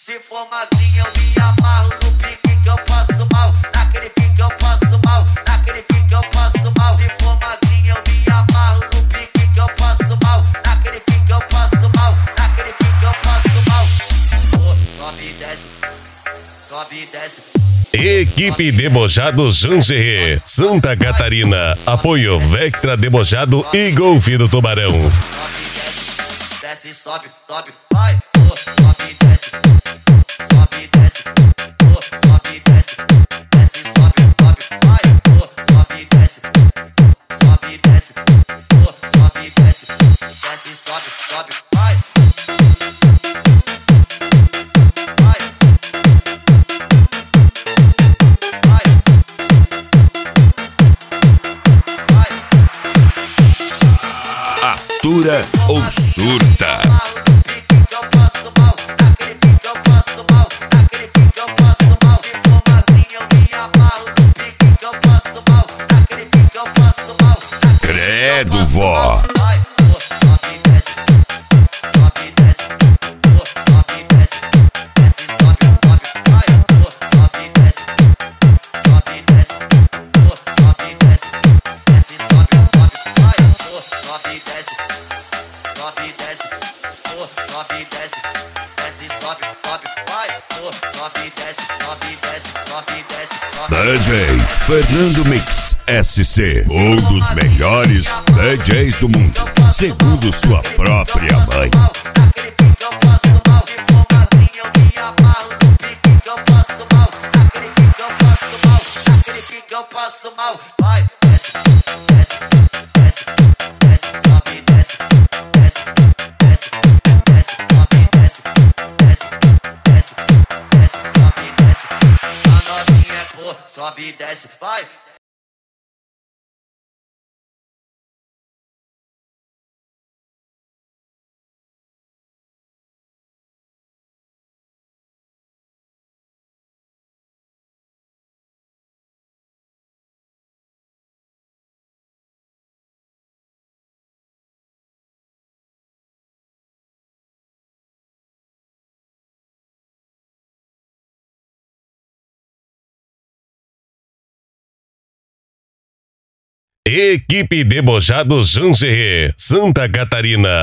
Se for magrinha eu me amarro no pique que eu passo mal. Naquele pique eu passo mal, naquele pique eu passo mal. Se for magrinha eu me amarro no pique que eu passo mal. Naquele pique eu passo mal, naquele pique eu passo mal. Sobe e desce, sobe e desce. Equipe Debochado Jangerê, Santa Catarina. Apoio Vectra Debochado e Golfe do Tubarão. Sobe e desce, desce, sobe, sobe, vai. Sobe e desce, sobe e desce, sobe e desce, desce, sobe, sobe, vai. Sobe e desce, sobe e desce, sobe e desce, desce, sobe, sobe, vai. Atura ou surta? Credo, vó. Sobe e desce, sobe e desce, desce, sobe, sobe, vai. Sobe e desce, sobe e desce, sobe e desce, sobe. DJ Fernando Mix SC, um dos melhores DJs do mundo, segundo sua própria mãe. Naquele pique eu passo mal. Se for magrinha eu me amarro no pique que eu passo mal. Naquele pique eu passo mal, naquele pique eu passo mal. Vai, desce, desce, desce, desce, sobe e desce. Sobe e desce, vai! Equipe Debochado Jangerê, Santa Catarina.